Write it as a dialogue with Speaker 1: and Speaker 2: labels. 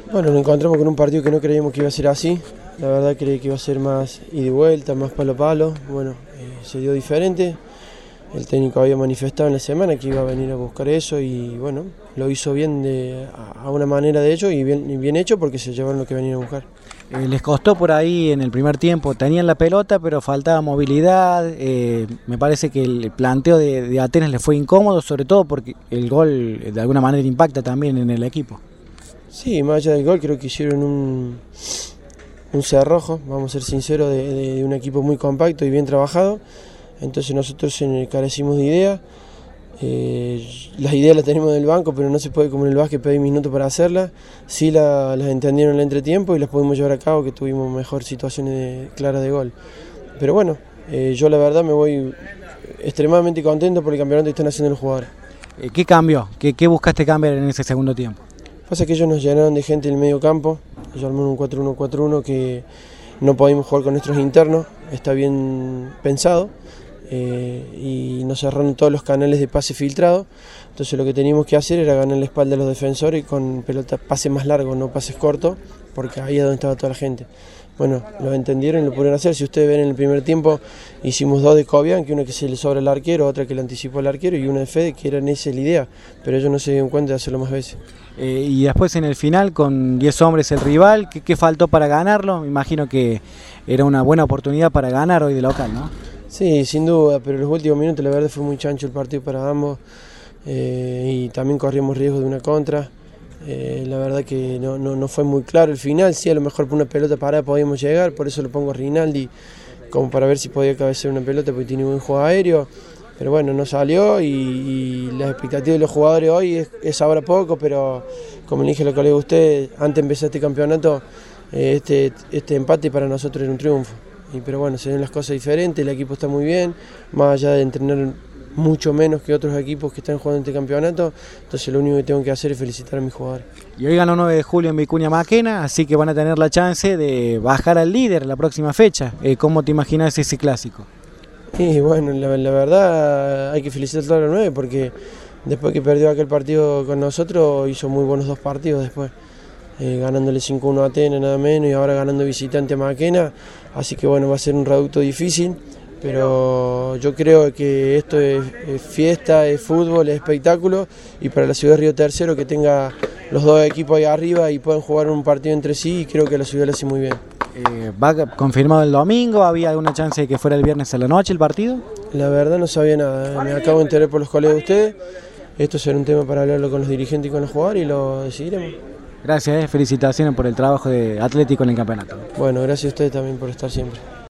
Speaker 1: Bueno, nos encontramos con un partido que no creíamos que iba a ser así. La verdad creí que iba a ser más ida y vuelta, más palo a palo. Bueno, se dio diferente. El técnico había manifestado en la semana que iba a venir a buscar eso y bueno, lo hizo bien a una manera de hecho y bien hecho porque se llevaron lo que venían a buscar.
Speaker 2: Les costó por ahí en el primer tiempo, tenían la pelota pero faltaba movilidad, me parece que el planteo de Atenas le fue incómodo, sobre todo porque el gol de alguna manera impacta también en el equipo.
Speaker 1: Sí, más allá del gol creo que hicieron un cerrojo, vamos a ser sinceros, de un equipo muy compacto y bien trabajado. Entonces nosotros carecimos de ideas, las ideas las tenemos del banco, pero no se puede como en el básquet pedir minutos para hacerlas. Sí las entendieron en el entretiempo y las pudimos llevar a cabo, que tuvimos mejor situaciones claras de gol. Pero bueno, yo la verdad me voy extremadamente contento por el campeonato que están haciendo los jugadores.
Speaker 2: ¿Qué cambió? ¿Qué buscaste cambiar en ese segundo tiempo?
Speaker 1: Pasa que ellos nos llenaron de gente en el medio campo, ellos armaron un 4-1-4-1 que no podíamos jugar con nuestros internos, está bien pensado. Y nos cerraron todos los canales de pase filtrado, entonces lo que teníamos que hacer era ganar la espalda a los defensores con pelotas, pases más largos, no pases cortos, porque ahí es donde estaba toda la gente. Bueno, lo entendieron y lo pudieron hacer. Si ustedes ven en el primer tiempo hicimos dos de Cobian, que una que se le sobra al arquero, otra que le anticipó al arquero y una de Fede, que era esa la idea, pero ellos no se dieron cuenta de hacerlo más veces.
Speaker 2: Y después en el final con 10 hombres el rival, ¿qué faltó para ganarlo? Me imagino que era una buena oportunidad para ganar hoy de local, ¿no?
Speaker 1: Sí, sin duda, pero los últimos minutos la verdad fue muy chancho el partido para ambos y también corríamos riesgo de una contra. La verdad que no fue muy claro el final, sí a lo mejor por una pelota parada podíamos llegar, por eso lo pongo a Rinaldi como para ver si podía cabecear una pelota porque tiene buen juego aéreo, pero bueno, no salió y las expectativas de los jugadores hoy es ahora poco, pero como le dije a los colegas de ustedes, antes de empezar este campeonato, este empate para nosotros era un triunfo. Pero bueno, se ven las cosas diferentes, el equipo está muy bien, más allá de entrenar mucho menos que otros equipos que están jugando en este campeonato, entonces lo único que tengo que hacer es felicitar a mis jugadores.
Speaker 2: Y hoy ganó 9 de julio en Vicuña Maquena, así que van a tener la chance de bajar al líder la próxima fecha. ¿Cómo te imaginas ese clásico?
Speaker 1: Y bueno, la verdad hay que felicitar a los 9 porque después que perdió aquel partido con nosotros hizo muy buenos 2 partidos después. Ganándole 5-1 a Atenas nada menos y ahora ganando visitante a Maquena, así que bueno, va a ser un reducto difícil, pero yo creo que esto es fiesta, es fútbol, es espectáculo y para la ciudad de Río Tercero que tenga los dos equipos ahí arriba y puedan jugar un partido entre sí y creo que la ciudad lo hace muy bien.
Speaker 2: ¿Va confirmado el domingo? ¿Había alguna chance de que fuera el viernes a la noche el partido?
Speaker 1: La verdad no sabía nada, me acabo de enterar por los colegas de ustedes, esto será un tema para hablarlo con los dirigentes y con los jugadores y lo decidiremos.
Speaker 2: Gracias, felicitaciones por el trabajo de Atlético en el campeonato.
Speaker 1: Bueno, gracias a ustedes también por estar siempre.